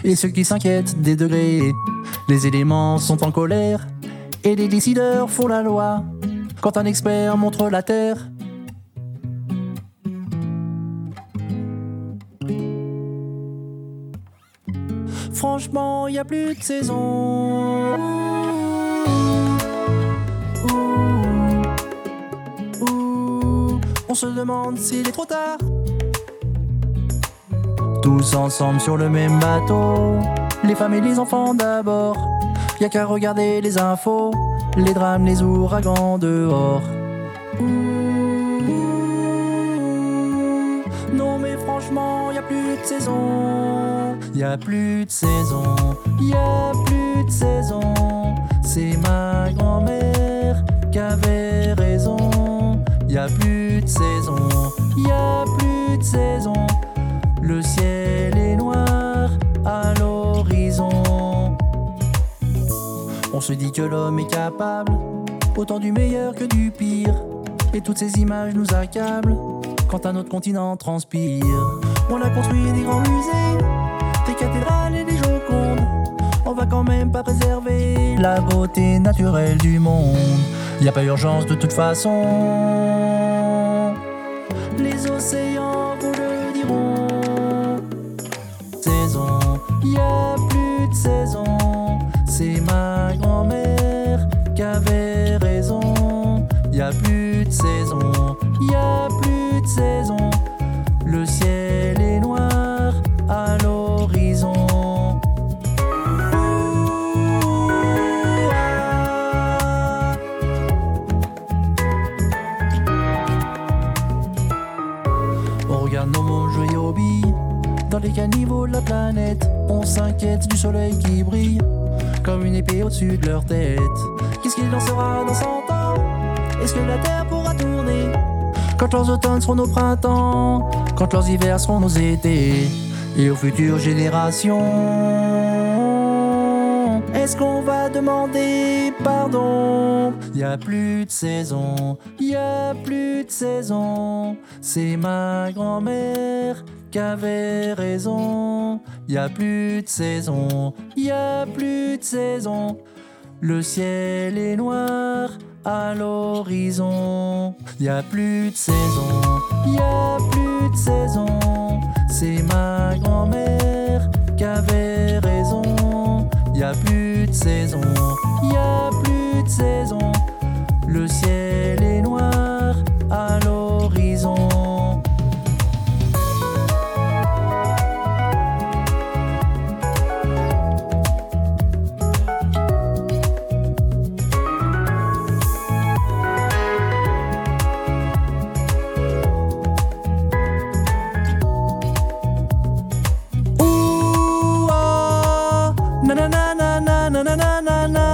et ceux qui s'inquiètent des degrés. Les éléments sont en colère et les décideurs font la loi. Quand un expert montre la terre, franchement, y a plus de saison. On se demande s'il est trop tard. Tous ensemble sur le même bateau, les femmes et les enfants d'abord. Y'a qu'à regarder les infos, les drames, les ouragans dehors. Non mais franchement, y a plus de saison. Y a plus de saison, y a plus de saison. C'est ma grand-mère qui avait raison. Y a plus de saison, y a plus de saison. Le ciel est noir à l'horizon. On se dit que l'homme est capable autant du meilleur que du pire. Et toutes ces images nous accablent quand un autre continent transpire. On a construit des grands musées, des cathédrales et des Jocondes. On va quand même pas préserver la beauté naturelle du monde. Y a pas urgence de toute façon, les océans vous le diront. Saison, y a plus de saison. C'est ma grand-mère qui avait raison. Y a plus de saison, y a plus de saison. Le ciel est noir à l'horizon. On regarde nos mondes jouer au billes dans les caniveaux de la planète. On s'inquiète du soleil qui brille comme une épée au-dessus de leur tête. Qu'est-ce qu'il en sera dans 100 ans? Est-ce que la Terre pourra tourner quand leurs automnes seront nos printemps, quand leurs hivers seront nos étés? Et aux futures générations, est-ce qu'on va demander pardon? Y a plus de saison, y a plus de saison. C'est ma grand-mère qui avait raison. Y a plus de saison, y a plus de saison. Le ciel est noir à l'horizon. Y a plus de saison, y a plus de saison. C'est ma grand-mère qui avait raison. Y a plus de saison, y a plus de saison. Le ciel est noir à l'horizon. Na na na na na na na na na.